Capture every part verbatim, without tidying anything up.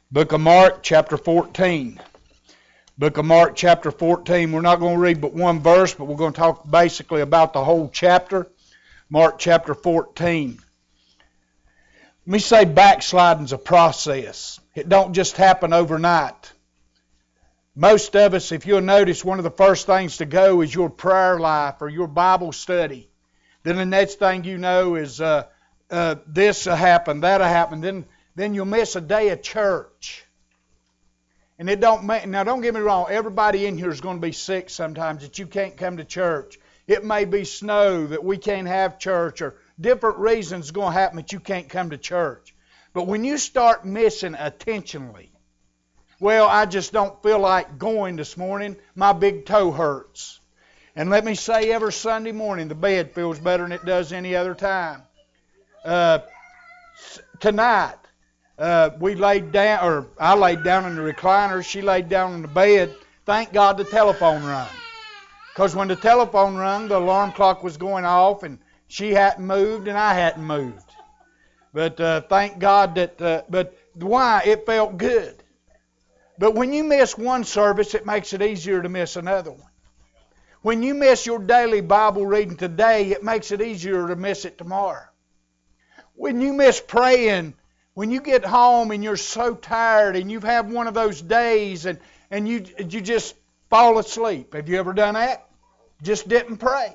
Book of Mark, chapter fourteen. Book of Mark, chapter fourteen. We're not going to read but one verse, but we're going to talk basically about the whole chapter. Mark, chapter fourteen. Let me say backsliding's a process. It don't just happen overnight. Most of us, if you'll notice, one of the first things to go is your prayer life or your Bible study. Then the next thing you know is uh, uh, this will happen, that will happen. Then Then you'll miss a day of church. And it don't make, now don't get me wrong, everybody in here is going to be sick sometimes that you can't come to church. It may be snow that we can't have church, or different reasons going to happen that you can't come to church. But when you start missing intentionally, well, I just don't feel like going this morning, my big toe hurts. And let me say, every Sunday morning the bed feels better than it does any other time. Uh, tonight, Uh, we laid down, or I laid down in the recliner, she laid down in the bed. Thank God the telephone rang. Because when the telephone rang, the alarm clock was going off, and she hadn't moved, and I hadn't moved. But uh, thank God that, uh, but why? It felt good. But when you miss one service, it makes it easier to miss another one. When you miss your daily Bible reading today, it makes it easier to miss it tomorrow. When you miss praying, when you get home and you're so tired and you've had one of those days and, and you you just fall asleep. Have you ever done that? Just didn't pray.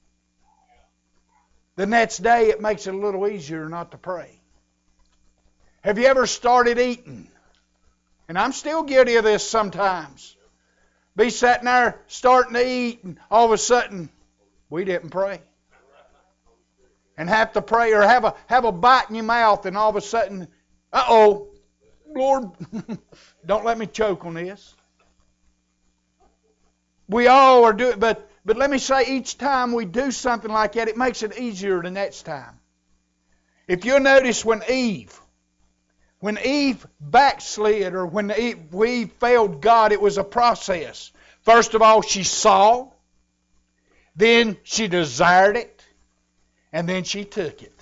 The next day it makes it a little easier not to pray. Have you ever started eating? And I'm still guilty of this sometimes. Be sitting there starting to eat and all of a sudden we didn't pray. And have to pray, or have a have a bite in your mouth, and all of a sudden, uh-oh, Lord, don't let me choke on this. We all are doing, but but let me say, each time we do something like that, it makes it easier the next time. If you'll notice, when Eve, when Eve backslid, or when Eve, Eve failed God, it was a process. First of all, she saw, then she desired it, and then she took it.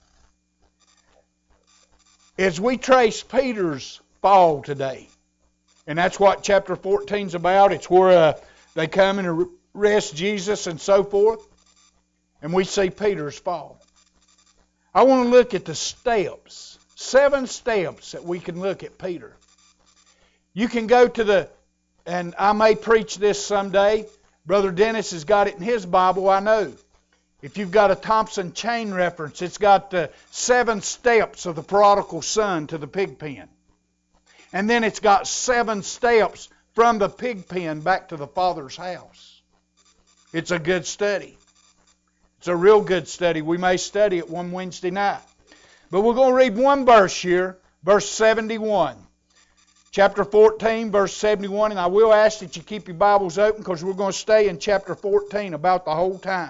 As we trace Peter's fall today, and that's what chapter fourteen is about. It's where uh, they come and arrest Jesus and so forth. And we see Peter's fall. I want to look at the steps, seven steps that we can look at Peter. You can go to the, and I may preach this someday. Brother Dennis has got it in his Bible, I know. If you've got a Thompson Chain Reference, it's got the seven steps of the prodigal son to the pig pen. And then it's got seven steps from the pig pen back to the Father's house. It's a good study. It's a real good study. We may study it one Wednesday night. But we're going to read one verse here, verse seventy-one. Chapter fourteen, verse seventy-one. And I will ask that you keep your Bibles open, because we're going to stay in chapter fourteen about the whole time.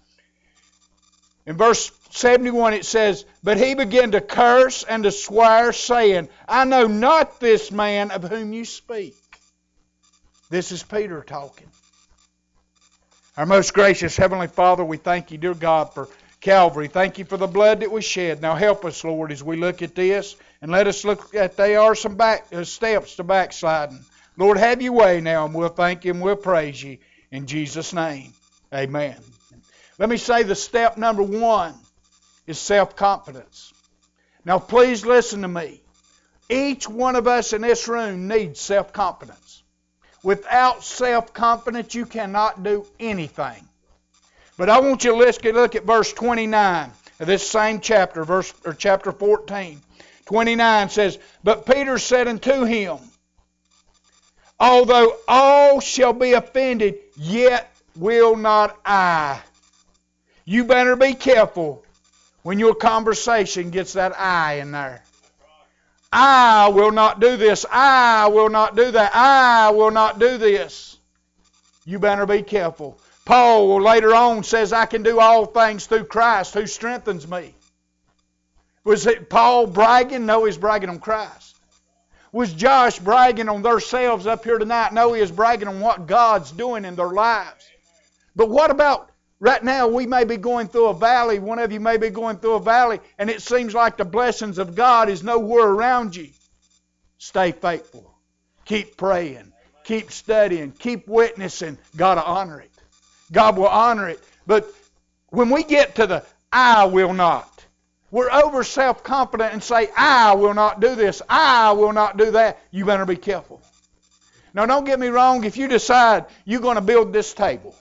In verse seventy-one it says, "But he began to curse and to swear, saying, I know not this man of whom you speak." This is Peter talking. Our most gracious Heavenly Father, we thank you, dear God, for Calvary. Thank you for the blood that was shed. Now help us, Lord, as we look at this, and let us look at they are some back, uh, steps to backsliding. Lord, have your way now, and we'll thank you and we'll praise you. In Jesus' name, amen. Let me say the step number one is self-confidence. Now please listen to me. Each one of us in this room needs self-confidence. Without self-confidence, you cannot do anything. But I want you to look at verse twenty-nine of this same chapter, verse or chapter fourteen. twenty-nine says, "But Peter said unto him, Although all shall be offended, yet will not I." You better be careful when your conversation gets that I in there. I will not do this. I will not do that. I will not do this. You better be careful. Paul later on says, I can do all things through Christ who strengthens me. Was it Paul bragging? No, he's bragging on Christ. Was Josh bragging on themselves up here tonight? No, he is bragging on what God's doing in their lives. But what about right now? We may be going through a valley. One of you may be going through a valley, and it seems like the blessings of God is nowhere around you. Stay faithful. Keep praying. Keep studying. Keep witnessing. God will honor it. God will honor it. But when we get to the I will not, we're over self-confident and say, I will not do this. I will not do that. You better be careful. Now, don't get me wrong. If you decide you're going to build this table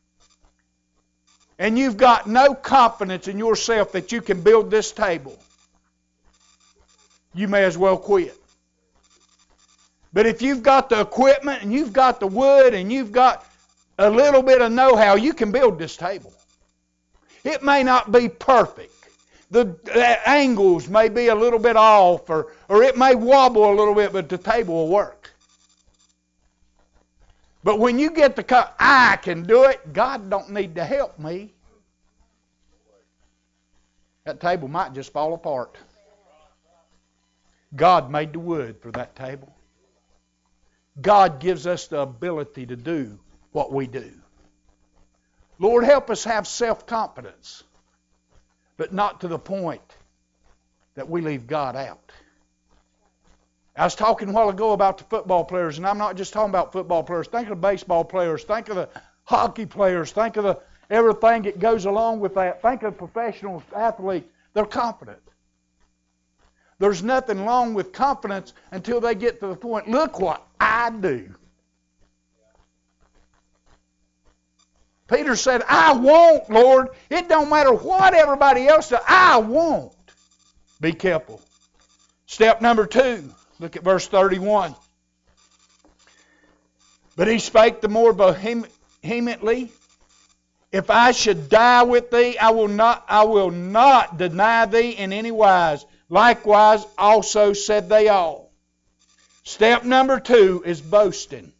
and you've got no confidence in yourself that you can build this table, you may as well quit. But if you've got the equipment and you've got the wood and you've got a little bit of know-how, you can build this table. It may not be perfect. The, the angles may be a little bit off, or, or it may wobble a little bit, but the table will work. But when you get the cut, I can do it, God don't need to help me. That table might just fall apart. God made the wood for that table. God gives us the ability to do what we do. Lord, help us have self-confidence, but not to the point that we leave God out. I was talking a while ago about the football players, and I'm not just talking about football players. Think of the baseball players. Think of the hockey players. Think of the everything that goes along with that. Think of professional athletes. They're confident. There's nothing wrong with confidence until they get to the point, look what I do. Peter said, I won't, Lord. It don't matter what everybody else does. I won't. Be careful. Step number two. Look at verse thirty-one. But he spake the more vehemently, if I should die with thee, I will not, I will not deny thee in any wise. Likewise, also said they all. Step number two is boasting.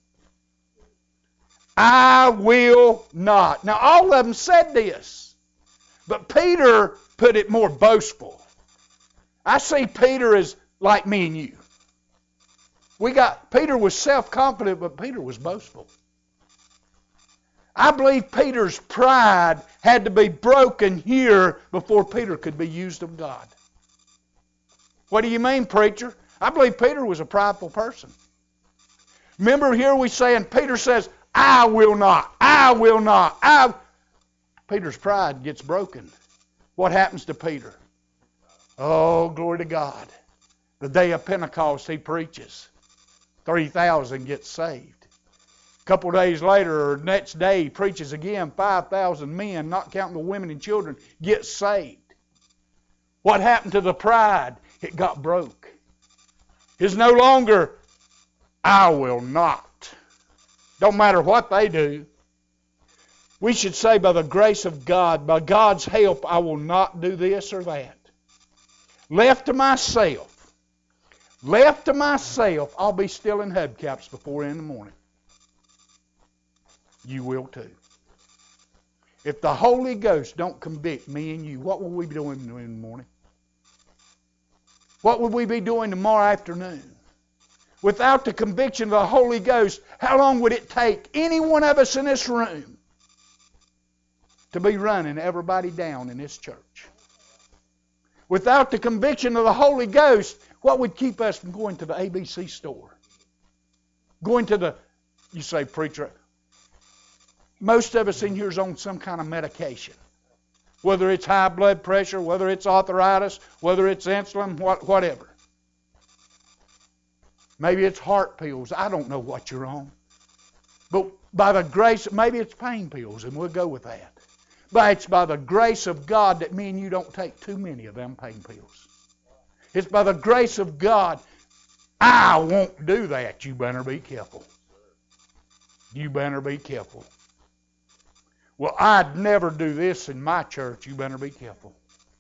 I will not. Now, all of them said this, but Peter put it more boastful. I see Peter as like me and you. We got, Peter was self-confident, but Peter was boastful. I believe Peter's pride had to be broken here before Peter could be used of God. What do you mean, preacher? I believe Peter was a prideful person. Remember here we saying, Peter says, I will not, I will not, I... Peter's pride gets broken. What happens to Peter? Oh, glory to God. The day of Pentecost he preaches. three thousand get saved. A couple days later, or next day, he preaches again. five thousand men, not counting the women and children, get saved. What happened to the pride? It got broke. It's no longer, I will not. Don't matter what they do. We should say, by the grace of God, by God's help, I will not do this or that. Left to myself, left to myself, I'll be still in hubcaps before in the morning. You will too. If the Holy Ghost don't convict me and you, what will we be doing in the morning? What would we be doing tomorrow afternoon? Without the conviction of the Holy Ghost, how long would it take any one of us in this room to be running everybody down in this church? Without the conviction of the Holy Ghost, what would keep us from going to the A B C store? Going to the, you say, preacher, most of us in here is on some kind of medication. Whether it's high blood pressure, whether it's arthritis, whether it's insulin, what, whatever. Maybe it's heart pills. I don't know what you're on. But by the grace, maybe it's pain pills, and we'll go with that. But it's by the grace of God that me and you don't take too many of them pain pills. It's by the grace of God. I won't do that. You better be careful. You better be careful. Well, I'd never do this in my church. You better be careful.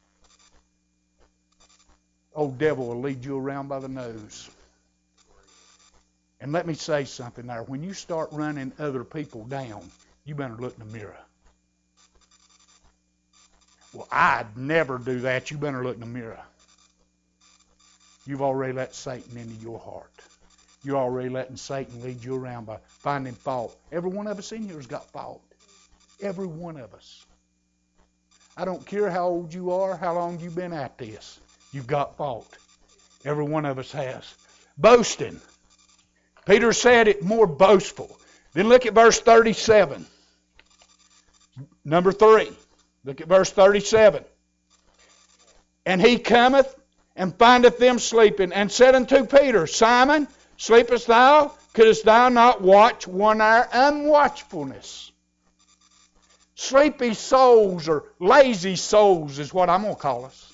Old devil will lead you around by the nose. And let me say something there. When you start running other people down, you better look in the mirror. Well, I'd never do that. You better look in the mirror. You've already let Satan into your heart. You're already letting Satan lead you around by finding fault. Every one of us in here has got fault. Every one of us. I don't care how old you are, how long you've been at this. You've got fault. Every one of us has. boasting. Peter said it more boastful. Then look at verse thirty-seven. Number three. Look at verse thirty-seven. And he cometh and findeth them sleeping, and said unto Peter, Simon, sleepest thou? Couldst thou not watch one hour? Unwatchfulness. Sleepy souls or lazy souls is what I'm going to call us,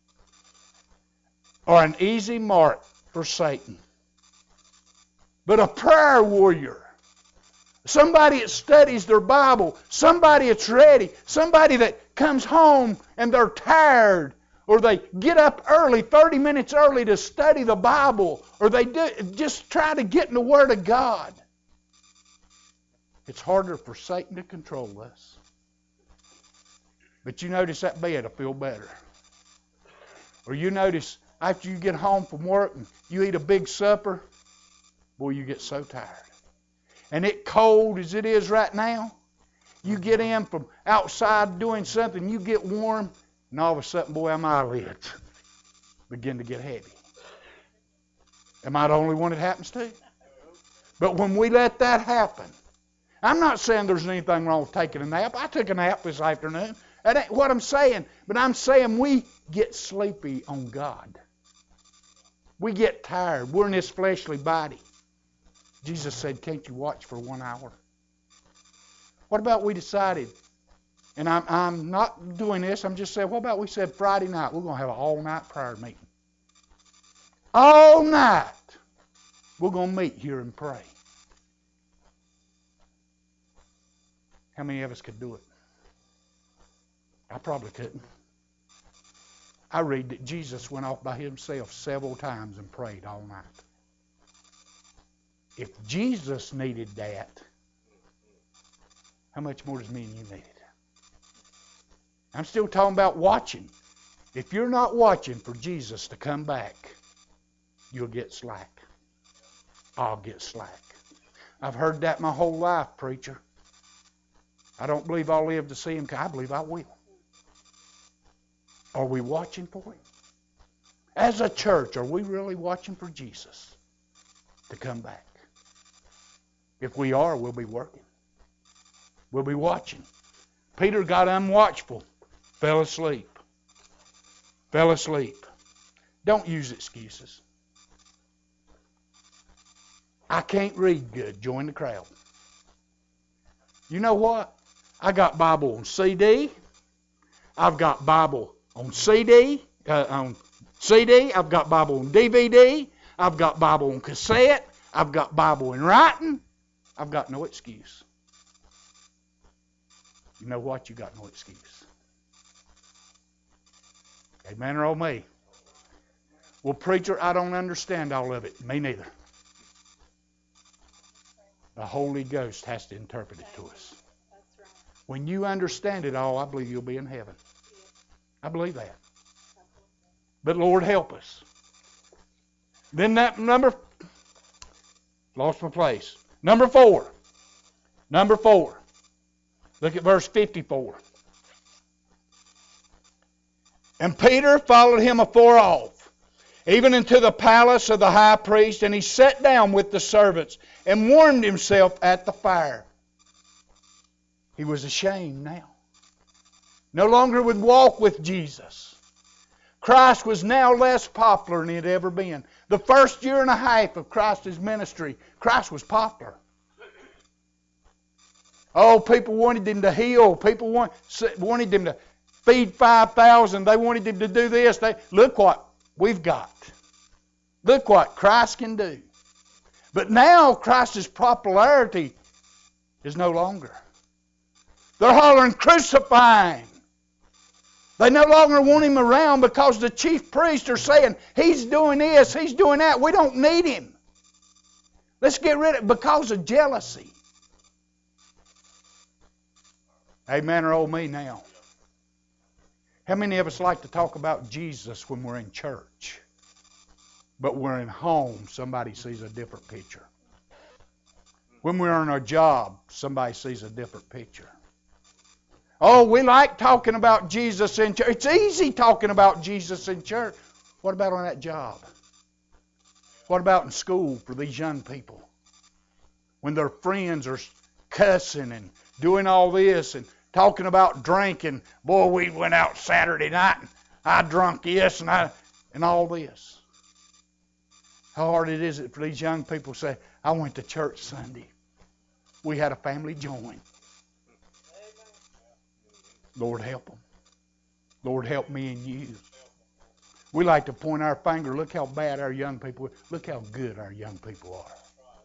are an easy mark for Satan. But a prayer warrior, somebody that studies their Bible, somebody that's ready, somebody that comes home and they're tired, or they get up early, thirty minutes early to study the Bible, or they do, just try to get in the Word of God. It's harder for Satan to control us. But you notice that bed will feel better. Or you notice after you get home from work and you eat a big supper, boy, you get so tired. And it cold as it is right now, you get in from outside doing something, you get warm, and all of a sudden, boy, my eyelids begin to get heavy. Am I the only one it happens to? But when we let that happen, I'm not saying there's anything wrong with taking a nap. I took a nap this afternoon. That ain't what I'm saying. But I'm saying we get sleepy on God. We get tired. We're in this fleshly body. Jesus said, can't you watch for one hour? What about we decided, and I'm, I'm not doing this, I'm just saying, what about we said Friday night, we're going to have an all-night prayer meeting. All night, we're going to meet here and pray. How many of us could do it? I probably couldn't. I read that Jesus went off by himself several times and prayed all night. If Jesus needed that, how much more does me and you need it? I'm still talking about watching. If you're not watching for Jesus to come back, you'll get slack. I'll get slack. I've heard that my whole life, preacher. I don't believe I'll live to see him. I believe I will. Are we watching for him? As a church, are we really watching for Jesus to come back? If we are, we'll be working. We'll be watching. Peter got unwatchful, fell asleep. Fell asleep. Don't use excuses. I can't read good. Join the crowd. You know what? I got Bible on C D. I've got Bible on C D. Uh, on C D. I've got Bible on D V D. I've got Bible on cassette. I've got Bible in writing. I've got no excuse. You know what? You got no excuse. Amen or oh me? Well, preacher, I don't understand all of it. Me neither. The Holy Ghost has to interpret it to us. When you understand it all, I believe you'll be in heaven. I believe that. But Lord, help us. Then that number, lost my place. Number four. Number four. Look at verse fifty-four. And Peter followed him afar off, even into the palace of the high priest, and he sat down with the servants and warmed himself at the fire. He was ashamed now. No longer would walk with Jesus. Christ was now less popular than he had ever been. The first year and a half of Christ's ministry, Christ was popular. Oh, people wanted him to heal. People want, wanted him to feed five thousand. They wanted him to do this. They, look what we've got. Look what Christ can do. But now Christ's popularity is no longer. They're hollering, crucify him. They no longer want him around because the chief priests are saying, he's doing this, he's doing that. We don't need him. Let's get rid of it because of jealousy. Amen or oh me now. How many of us like to talk about Jesus when we're in church? But we're in home, somebody sees a different picture. When we're on our job, somebody sees a different picture. Oh, we like talking about Jesus in church. It's easy talking about Jesus in church. What about on that job? What about in school for these young people? When their friends are cussing and doing all this and talking about drinking. Boy, we went out Saturday night and I drunk this and I and all this. How hard it is for these young people to say, I went to church Sunday. We had a family join. Lord, help them. Lord, help me and you. We like to point our finger. Look how bad our young people are. Look how good our young people are.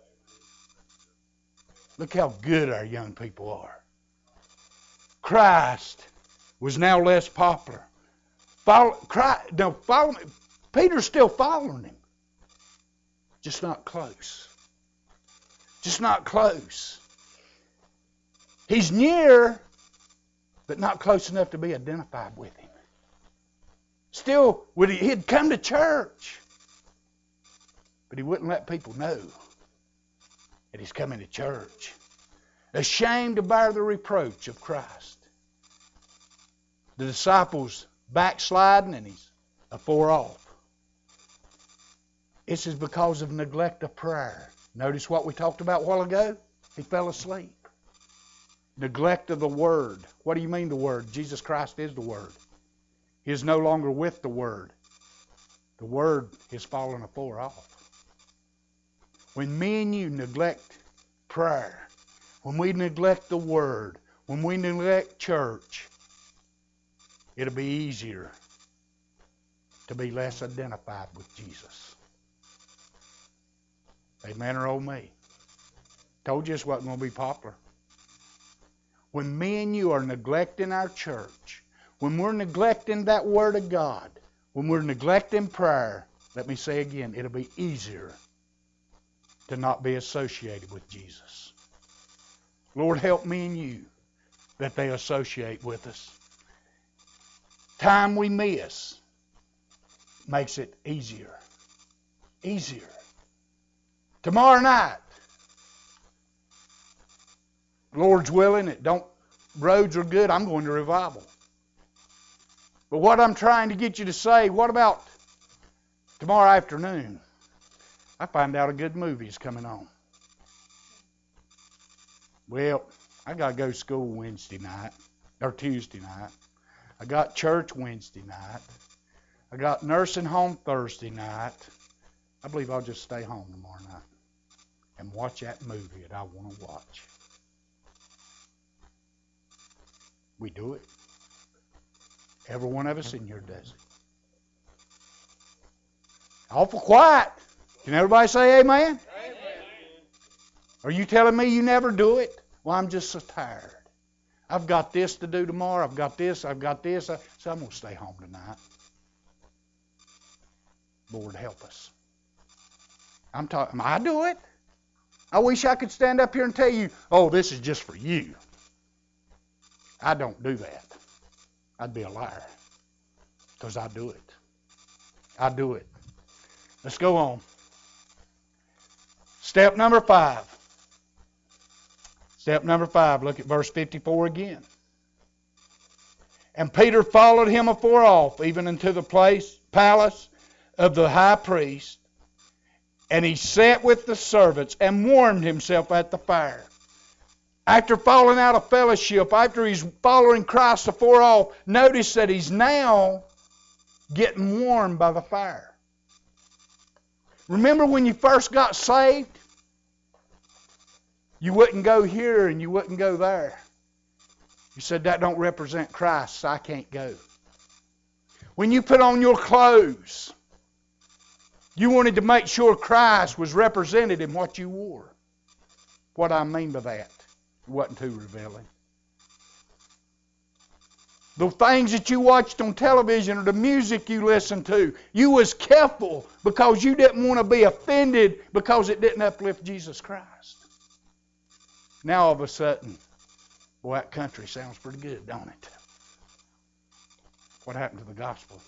Look how good our young people are. Christ was now less popular. Follow, Christ, no, follow me. Peter's still following him. Just not close. Just not close. He's near, but not close enough to be identified with him. Still, he'd come to church, but he wouldn't let people know that he's coming to church. Ashamed to bear the reproach of Christ. The disciples backsliding and he's afore off. This is because of neglect of prayer. Notice what we talked about a while ago? He fell asleep. Neglect of the Word. What do you mean the Word? Jesus Christ is the Word. He is no longer with the Word. The Word is fallen afore off. When me and you neglect prayer, when we neglect the Word, when we neglect church, it'll be easier to be less identified with Jesus. Amen or oh me. Told you this wasn't going to be popular. When me and you are neglecting our church, when we're neglecting that Word of God, when we're neglecting prayer, let me say again, it'll be easier to not be associated with Jesus. Lord, help me and you that they associate with us. Time we miss makes it easier. Easier. Tomorrow night, Lord's willing, it don't roads are good, I'm going to revival. But what I'm trying to get you to say, what about tomorrow afternoon? I find out a good movie is coming on. Well, I got to go to school Wednesday night, or Tuesday night. I got church Wednesday night. I got nursing home Thursday night. I believe I'll just stay home tomorrow night and watch that movie that I want to watch. We do it. Every one of us in here does it. Awful quiet. Can everybody say amen? Amen? Are you telling me you never do it? Well, I'm just so tired. I've got this to do tomorrow. I've got this. I've got this. So I'm going to stay home tonight. Lord, help us. I'm talking. I do it. I wish I could stand up here and tell you, oh, this is just for you. I don't do that. I'd be a liar. Because I do it. I do it. Let's go on. Step number five. Step number five. Look at verse fifty-four again. And Peter followed him afore off, even into the place, palace of the high priest. And he sat with the servants and warmed himself at the fire. After falling out of fellowship, after he's following Christ afore all, notice that he's now getting warmed by the fire. Remember when you first got saved? You wouldn't go here and you wouldn't go there. You said, that don't represent Christ, so I can't go. When you put on your clothes, you wanted to make sure Christ was represented in what you wore. What I mean by that, it wasn't too revealing. The things that you watched on television or the music you listened to, you was careful because you didn't want to be offended because it didn't uplift Jesus Christ. Now all of a sudden, boy, that country sounds pretty good, don't it? What happened to the gospel?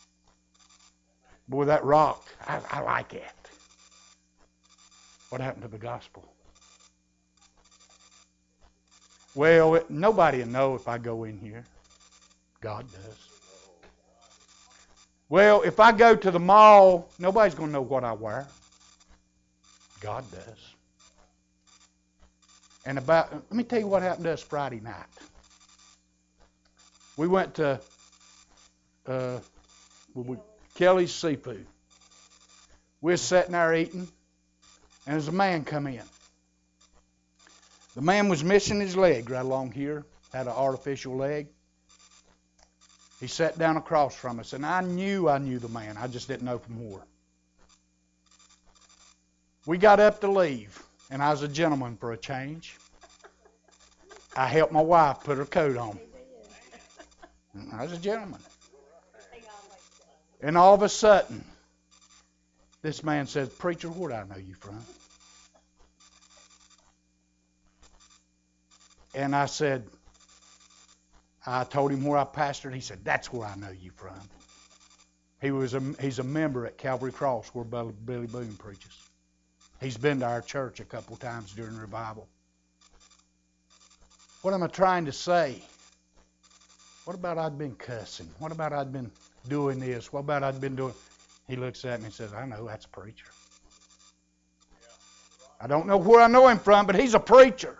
Boy, that rock, I, I like it. What happened to the gospel? Well, it, nobody will know if I go in here. God does. Well, if I go to the mall, nobody's going to know what I wear. God does. And about, let me tell you what happened to us Friday night. We went to uh, we, Kelly's Seafood. We were sitting there eating, and there's a man come in. The man was missing his leg right along here, had an artificial leg. He sat down across from us, and I knew I knew the man. I just didn't know from where. We got up to leave, and I was a gentleman for a change. I helped my wife put her coat on. I was a gentleman. And all of a sudden, this man says, "Preacher, where do I know you from?" And I said, I told him where I pastored. He said, "That's where I know you from." He was a, he's a member at Calvary Cross where Billy Boone preaches. He's been to our church a couple times during revival. What am I trying to say? What about I'd been cussing? What about I'd been doing this? What about I'd been doing... He looks at me and says, "I know, that's a preacher." I don't know where I know him from, but he's a preacher.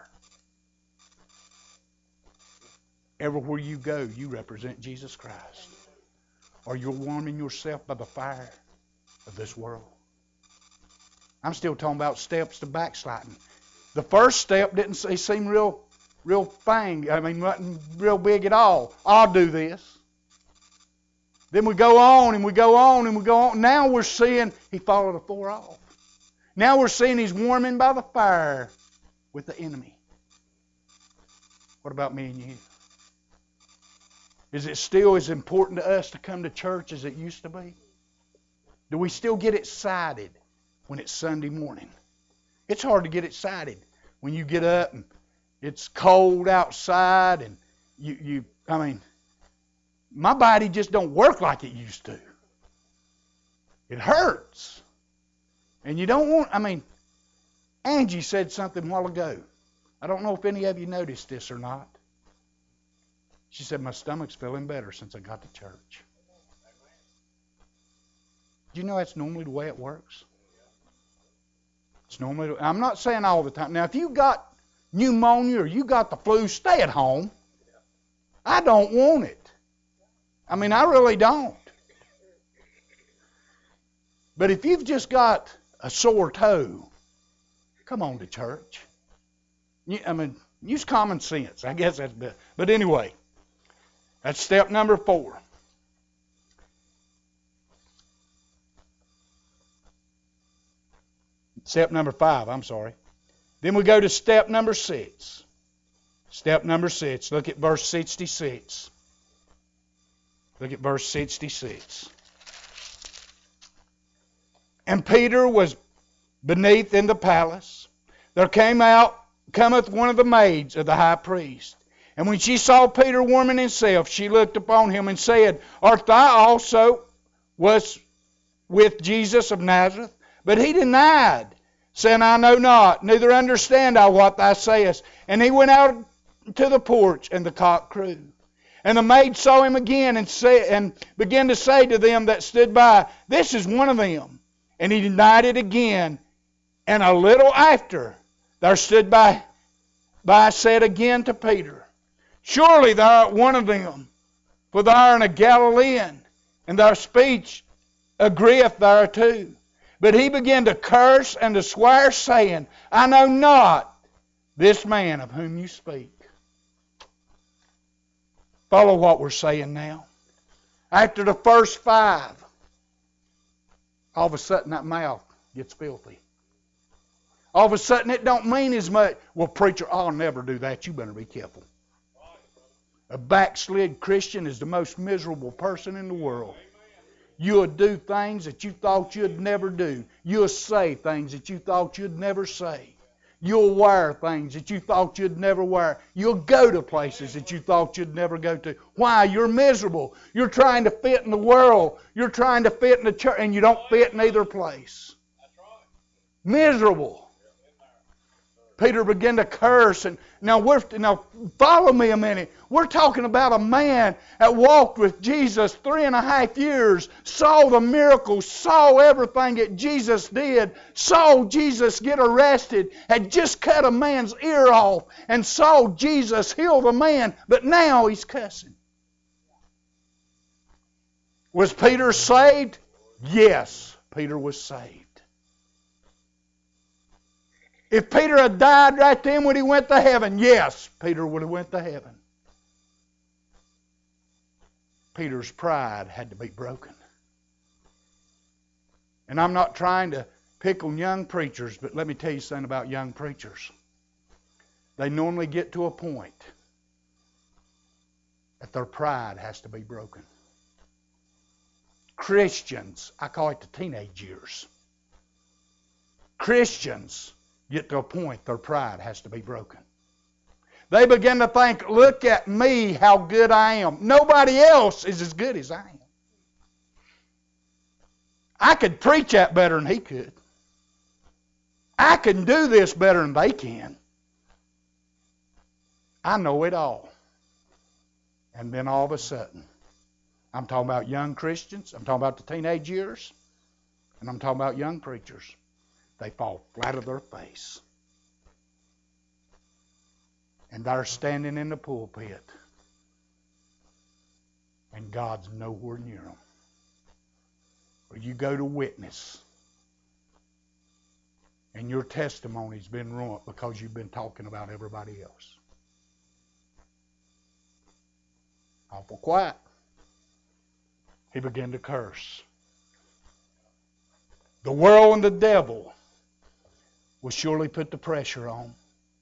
Everywhere you go, you represent Jesus Christ. Or you're warming yourself by the fire of this world. I'm still talking about steps to backsliding. The first step didn't seem real, real thing. I mean, wasn't real big at all. I'll do this. Then we go on and we go on and we go on. Now we're seeing he followed the four off. Now we're seeing he's warming by the fire with the enemy. What about me and you? Is it still as important to us to come to church as it used to be? Do we still get excited when it's Sunday morning? It's hard to get excited when you get up and it's cold outside and you, you I mean, my body just don't work like it used to. It hurts. And you don't want, I mean, Angie said something a while ago. I don't know if any of you noticed this or not. She said, "My stomach's feeling better since I got to church." Do you know that's normally the way it works? It's normally, I'm not saying all the time. Now, if you got pneumonia or you got the flu, stay at home. I don't want it. I mean, I really don't. But if you've just got a sore toe, come on to church. I mean, use common sense. I guess that's better. But anyway, that's step number four. Step number five, I'm sorry. Then we go to step number six. Step number six. Look at verse sixty-six. Look at verse sixty-six. "And Peter was beneath in the palace. There came out, cometh one of the maids of the high priest. And when she saw Peter warming himself, she looked upon him and said, Art thou also was with Jesus of Nazareth? But he denied, saying, I know not, neither understand I what thou sayest. And he went out to the porch, and the cock crew. And the maid saw him again, and, say, and began to say to them that stood by, This is one of them. And he denied it again. And a little after, there stood by, by said again to Peter, Surely thou art one of them, for thou art a Galilean, and thy speech agreeth thereto. But he began to curse and to swear, saying, I know not this man of whom you speak. Follow what we're saying now. After the first five, all of a sudden that mouth gets filthy. All of a sudden it don't mean as much. Well, preacher, I'll never do that. You better be careful. A backslid Christian is the most miserable person in the world. You'll do things that you thought you'd never do. You'll say things that you thought you'd never say. You'll wear things that you thought you'd never wear. You'll go to places that you thought you'd never go to. Why? You're miserable. You're trying to fit in the world. You're trying to fit in the church, and you don't fit in either place. Miserable. Peter began to curse. And now, we're, now follow me a minute. We're talking about a man that walked with Jesus three and a half years, saw the miracles, saw everything that Jesus did, saw Jesus get arrested, had just cut a man's ear off, and saw Jesus heal the man, but now he's cussing. Was Peter saved? Yes, Peter was saved. If Peter had died right then when he went to heaven, yes, Peter would have went to heaven. Peter's pride had to be broken. And I'm not trying to pick on young preachers, but let me tell you something about young preachers. They normally get to a point that their pride has to be broken. Christians, I call it the teenage years. Christians get to a point their pride has to be broken. They begin to think, look at me, how good I am. Nobody else is as good as I am. I could preach that better than he could. I can do this better than they can. I know it all. And then all of a sudden, I'm talking about young Christians, I'm talking about the teenage years, and I'm talking about young preachers. They fall flat on their face. And they're standing in the pulpit. And God's nowhere near them. Or you go to witness. And your testimony's been ruined because you've been talking about everybody else. Awful quiet. He began to curse. The world and the devil will surely put the pressure on.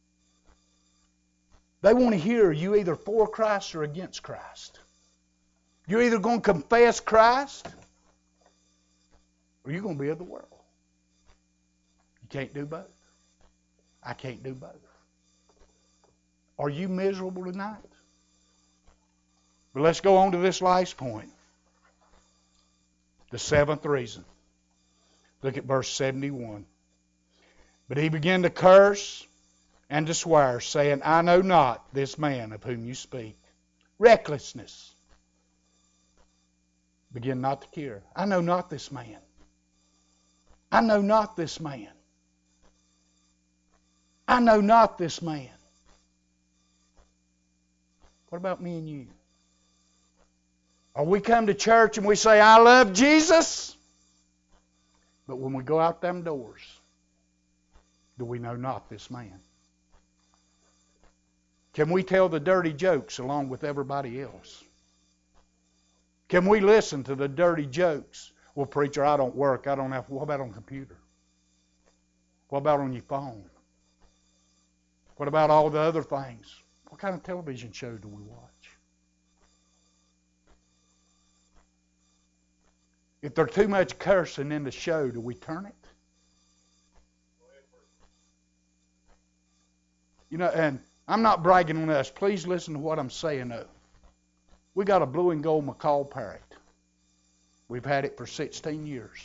They want to hear you either for Christ or against Christ. You're either going to confess Christ or you're going to be of the world. You can't do both. I can't do both. Are you miserable tonight? But let's go on to this last point. The seventh reason. Look at verse seventy-one. But he began to curse and to swear, saying, I know not this man of whom you speak. Recklessness. Begin not to care. I know not this man. I know not this man. I know not this man. What about me and you? Or we come to church and we say, I love Jesus. But when we go out them doors, do we know not this man? Can we tell the dirty jokes along with everybody else? Can we listen to the dirty jokes? Well, preacher, I don't work. I don't have. What about on computer? What about on your phone? What about all the other things? What kind of television show do we watch? If there's too much cursing in the show, do we turn it? You know, and I'm not bragging on us. Please listen to what I'm saying, though. We got a blue and gold macaw parrot. We've had it for sixteen years.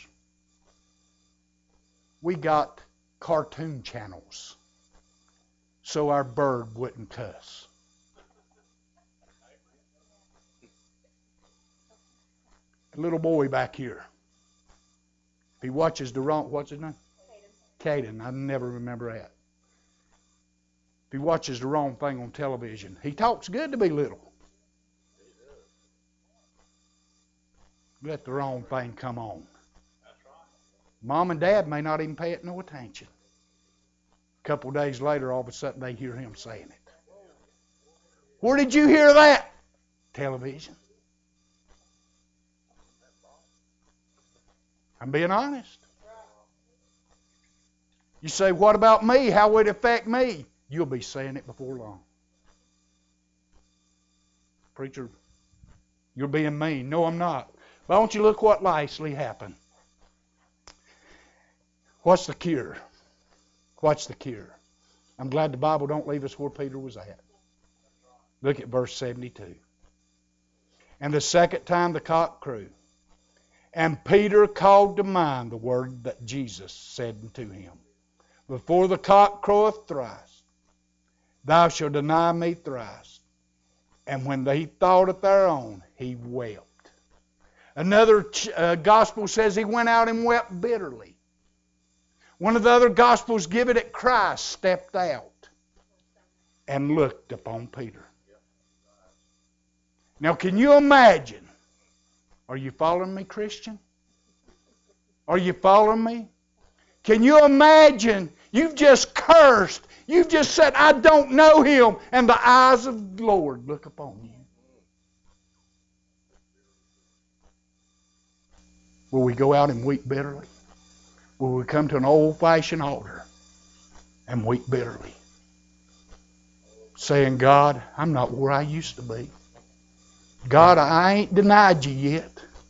We got cartoon channels so our bird wouldn't cuss. A little boy back here. He watches the wrong, what's his name? Caden. I never remember that. If he watches the wrong thing on television, he talks good to be little. Let the wrong thing come on. Mom and Dad may not even pay it no attention. A couple of days later, all of a sudden, they hear him saying it. Where did you hear that? Television. I'm being honest. You say, what about me? How would it affect me? You'll be saying it before long. Preacher, you're being mean. No, I'm not. Why don't you look what lastly happened? What's the cure? What's the cure? I'm glad the Bible don't leave us where Peter was at. Look at verse seventy-two. And the second time the cock crew, and Peter called to mind the word that Jesus said unto him. before the cock croweth thrice, thou shalt deny me thrice. And when they thought it their own, he wept. Another uh, gospel says he went out and wept bitterly. One of the other gospels give it that Christ stepped out and looked upon Peter. Now, can you imagine? Are you following me, Christian? Are you following me? Can you imagine? You've just cursed. You've just said, I don't know him. And the eyes of the Lord look upon you. Will we go out and weep bitterly? Will we come to an old-fashioned altar and weep bitterly? Saying, God, I'm not where I used to be. God, I ain't denied you yet.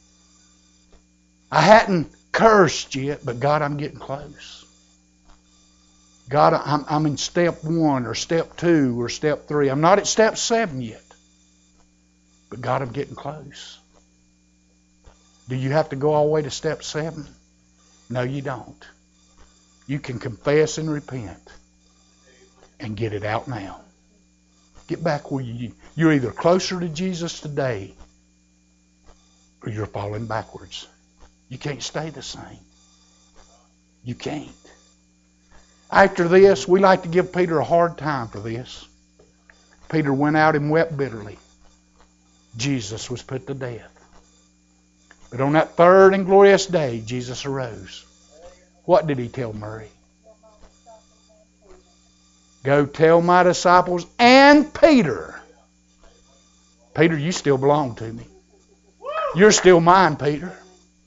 I hadn't cursed yet, but God, I'm getting close. God, I'm, I'm in step one or step two or step three. I'm not at step seven yet. But God, I'm getting close. Do you have to go all the way to step seven? No, you don't. You can confess and repent and get it out now. Get back where you, you're either closer to Jesus today or you're falling backwards. You can't stay the same. You can't. After this, we like to give Peter a hard time for this. Peter went out and wept bitterly. Jesus was put to death. But on that third and glorious day, Jesus arose. What did he tell Mary? Go tell my disciples and Peter. Peter, you still belong to me. You're still mine, Peter.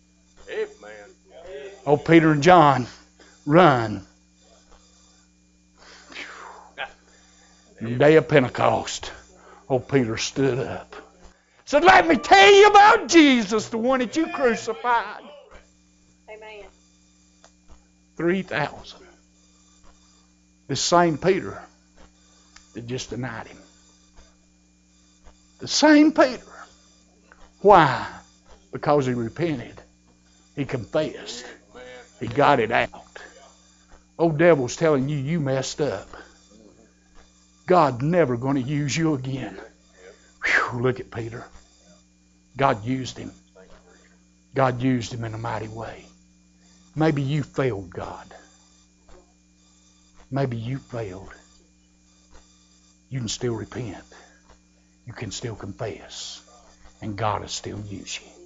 Oh, Peter and John, run. The day of Pentecost, oh, Peter stood up. Said, let me tell you about Jesus, the one that you crucified. Amen. three thousand. This same Peter that just denied him. The same Peter. Why? Because he repented. He confessed. He got it out. Old devil's telling you you messed up. God's never going to use you again. Whew, look at Peter. God used him. God used him in a mighty way. Maybe you failed God. Maybe you failed. You can still repent. You can still confess. And God will still use you.